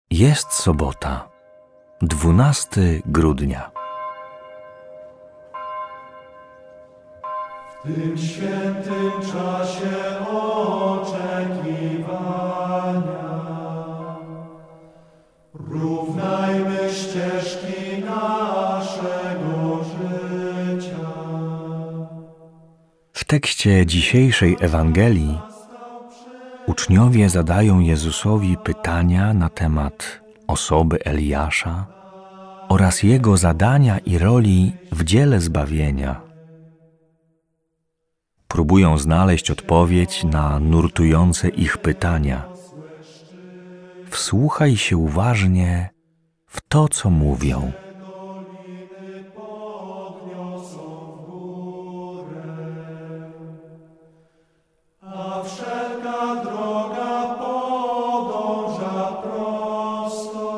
Jest sobota, 12 grudnia. W tym świętym czasie oczekiwania równajmy ścieżki naszego życia. W tekście dzisiejszej Ewangelii uczniowie zadają Jezusowi pytania na temat osoby Eliasza oraz jego zadania i roli w dziele zbawienia. Próbują znaleźć odpowiedź na nurtujące ich pytania. Wsłuchaj się uważnie w to, co mówią. A wszelka droga podąża prosto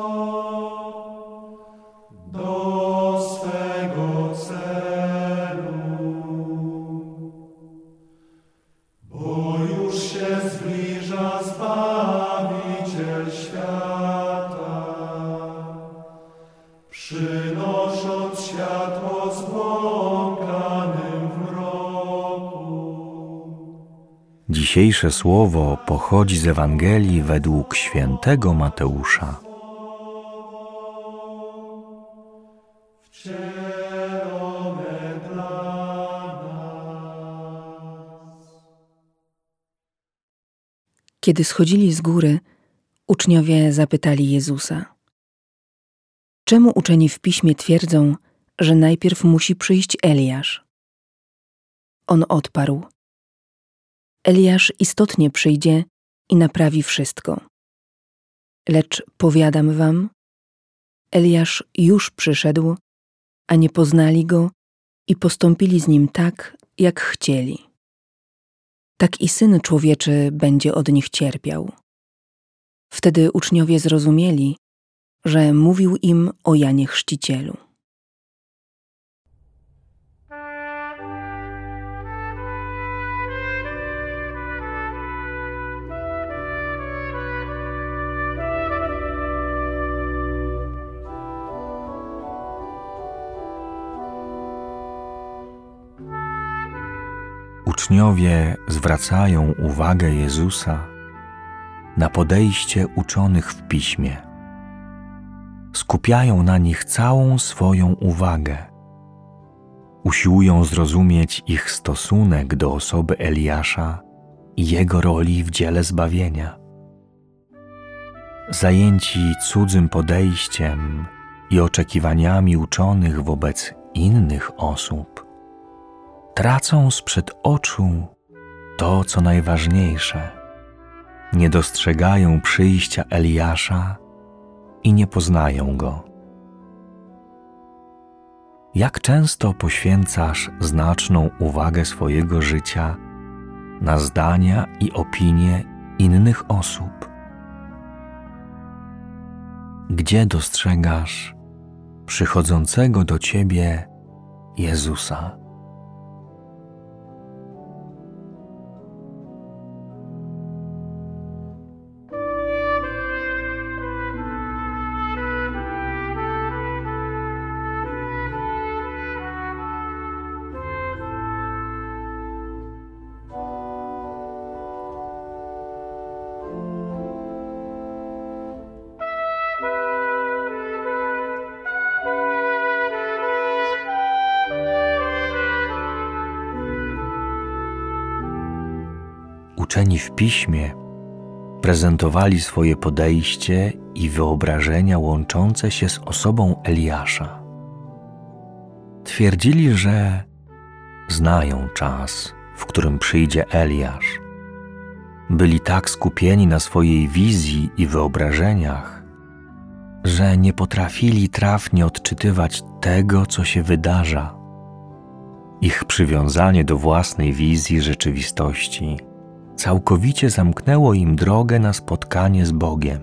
do swego celu, bo już się zbliża Zbawiciel świata, przynosząc światło zbłąkanym w mroku. Dzisiejsze słowo pochodzi z Ewangelii według świętego Mateusza. Wcielone dla nas. Kiedy schodzili z góry, uczniowie zapytali Jezusa: czemu uczeni w Piśmie twierdzą, że najpierw musi przyjść Eliasz? On odparł: Eliasz istotnie przyjdzie i naprawi wszystko. Lecz powiadam wam, Eliasz już przyszedł, a nie poznali go i postąpili z nim tak, jak chcieli. Tak i Syn Człowieczy będzie od nich cierpiał. Wtedy uczniowie zrozumieli, że mówił im o Janie Chrzcicielu. Uczniowie zwracają uwagę Jezusa na podejście uczonych w Piśmie. Skupiają na nich całą swoją uwagę. Usiłują zrozumieć ich stosunek do osoby Eliasza i jego roli w dziele zbawienia. Zajęci cudzym podejściem i oczekiwaniami uczonych wobec innych osób, tracą sprzed oczu to, co najważniejsze. Nie dostrzegają przyjścia Eliasza i nie poznają go. Jak często poświęcasz znaczną uwagę swojego życia na zdania i opinie innych osób? Gdzie dostrzegasz przychodzącego do ciebie Jezusa? Uczeni w Piśmie prezentowali swoje podejście i wyobrażenia łączące się z osobą Eliasza. Twierdzili, że znają czas, w którym przyjdzie Eliasz. Byli tak skupieni na swojej wizji i wyobrażeniach, że nie potrafili trafnie odczytywać tego, co się wydarza. Ich przywiązanie do własnej wizji rzeczywistości całkowicie zamknęło im drogę na spotkanie z Bogiem.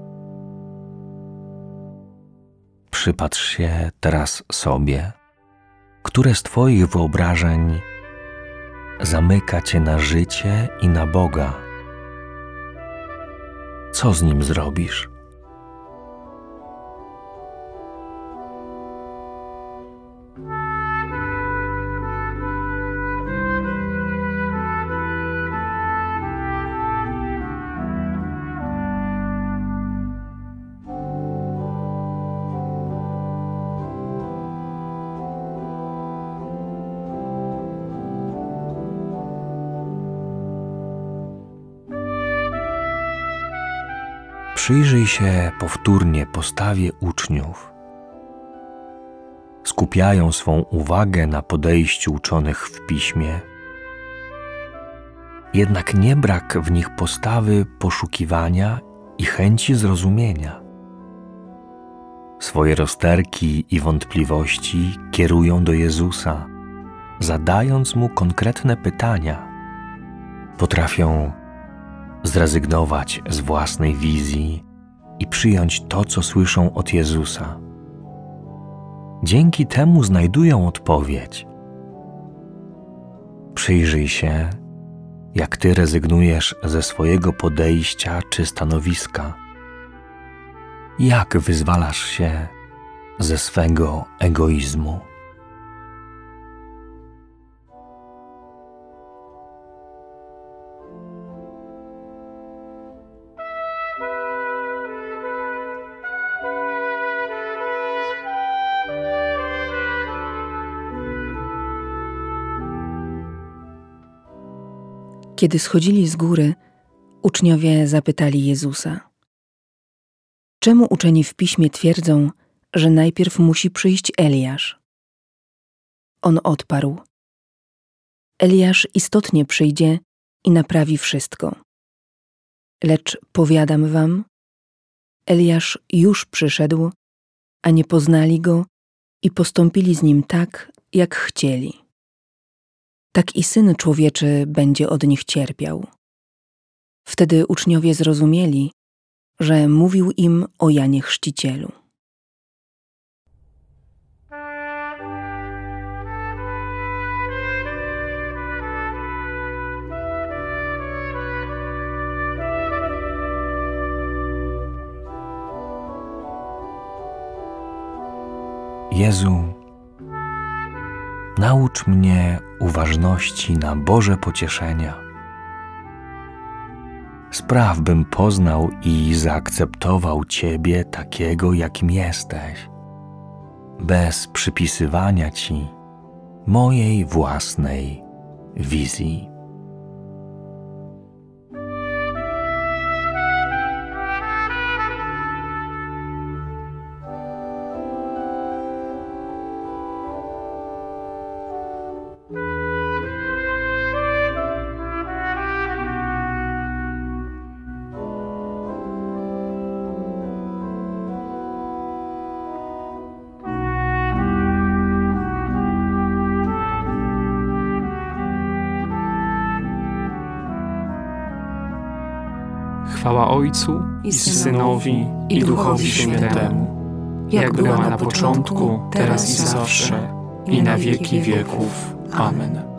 Przypatrz się teraz sobie, które z Twoich wyobrażeń zamyka Cię na życie i na Boga. Co z nim zrobisz? Przyjrzyj się powtórnie postawie uczniów. Skupiają swą uwagę na podejściu uczonych w Piśmie. Jednak nie brak w nich postawy poszukiwania i chęci zrozumienia. Swoje rozterki i wątpliwości kierują do Jezusa, zadając Mu konkretne pytania. Potrafią zrezygnować z własnej wizji i przyjąć to, co słyszą od Jezusa. Dzięki temu znajdują odpowiedź. Przyjrzyj się, jak Ty rezygnujesz ze swojego podejścia czy stanowiska. Jak wyzwalasz się ze swego egoizmu. Kiedy schodzili z góry, uczniowie zapytali Jezusa: czemu uczeni w Piśmie twierdzą, że najpierw musi przyjść Eliasz? On odparł: Eliasz istotnie przyjdzie i naprawi wszystko. Lecz powiadam wam, Eliasz już przyszedł, a nie poznali go i postąpili z nim tak, jak chcieli. Tak i Syn Człowieczy będzie od nich cierpiał. Wtedy uczniowie zrozumieli, że mówił im o Janie Chrzcicielu. Jezu, naucz mnie uważności na Boże pocieszenia. Spraw, bym poznał i zaakceptował Ciebie takiego, jakim jesteś, bez przypisywania Ci mojej własnej wizji. Chwała Ojcu i Synowi i Duchowi Świętemu, jak była na początku, teraz i zawsze, i na wieki wieków. Amen.